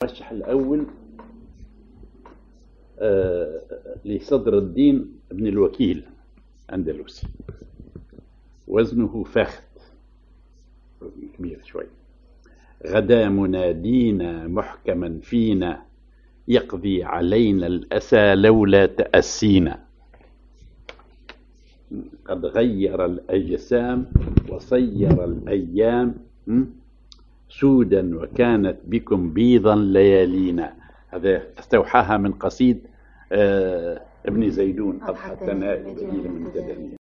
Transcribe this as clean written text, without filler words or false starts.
المرشح الأول لصدر الدين ابن الوكيل أندلسي، وزنه فاخت كبير شوي. غدا منادينا محكما فينا، يقضي علينا الأسى لولا تأسينا. قد غير الأجسام وصير الأيام، سودا وكانت بكم بيضا ليالينا. هذا استوحاها من قصيد ابن زيدون أضحى الثناء بديل من تدني.